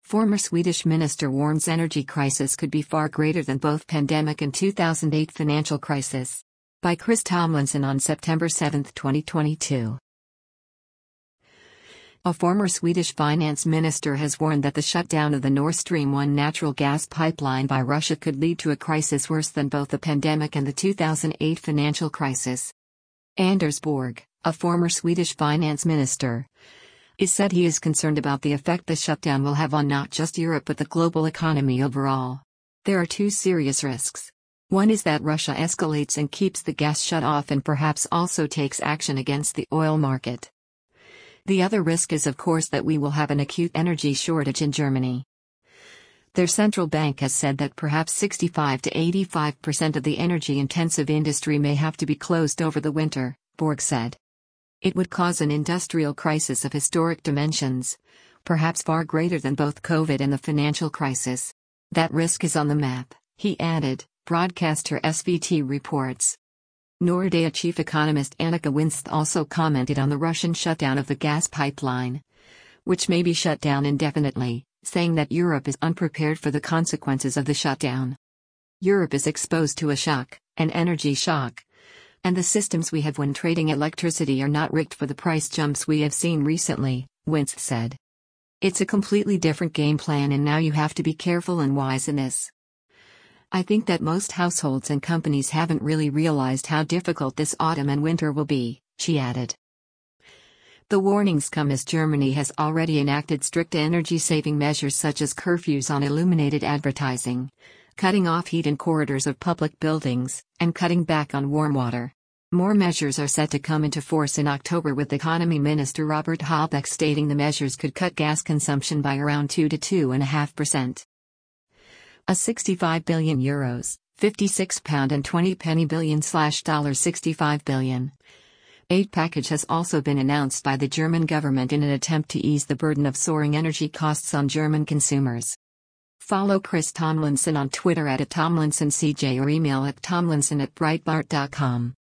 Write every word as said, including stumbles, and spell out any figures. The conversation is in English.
Former Swedish minister warns energy crisis could be far greater than both pandemic and two thousand eight financial crisis. By Chris Tomlinson on September seventh, twenty twenty-two. A former Swedish finance minister has warned that the shutdown of the Nord Stream one natural gas pipeline by Russia could lead to a crisis worse than both the pandemic and the two thousand eight financial crisis. Anders Borg, a former Swedish finance minister, is said he is concerned about the effect the shutdown will have on not just Europe but the global economy overall. There are two serious risks. One is that Russia escalates and keeps the gas shut off and perhaps also takes action against the oil market. The other risk is of course that we will have an acute energy shortage in Germany. Their central bank has said that perhaps sixty-five to eighty-five percent of the energy-intensive industry may have to be closed over the winter, Borg said. It would cause an industrial crisis of historic dimensions, perhaps far greater than both COVID and the financial crisis. That risk is on the map, he added, broadcaster S V T reports. Nordea chief economist Annika Winst also commented on the Russian shutdown of the gas pipeline, which may be shut down indefinitely, saying that Europe is unprepared for the consequences of the shutdown. Europe is exposed to a shock, an energy shock. And the systems we have when trading electricity are not rigged for the price jumps we have seen recently, Winst said. It's a completely different game plan and now you have to be careful and wise in this. I think that most households and companies haven't really realized how difficult this autumn and winter will be, she added. The warnings come as Germany has already enacted strict energy-saving measures such as curfews on illuminated advertising, cutting off heat in corridors of public buildings, and cutting back on warm water. More measures are set to come into force in October, with Economy Minister Robert Habeck stating the measures could cut gas consumption by around two to two point five percent. A sixty-five billion euros, fifty-six pound and twenty penny billion slash dollar sixty-five billion aid package has also been announced by the German government in an attempt to ease the burden of soaring energy costs on German consumers. Follow Chris Tomlinson on Twitter at, at TomlinsonCJ or email at tomlinson at breitbart dot com.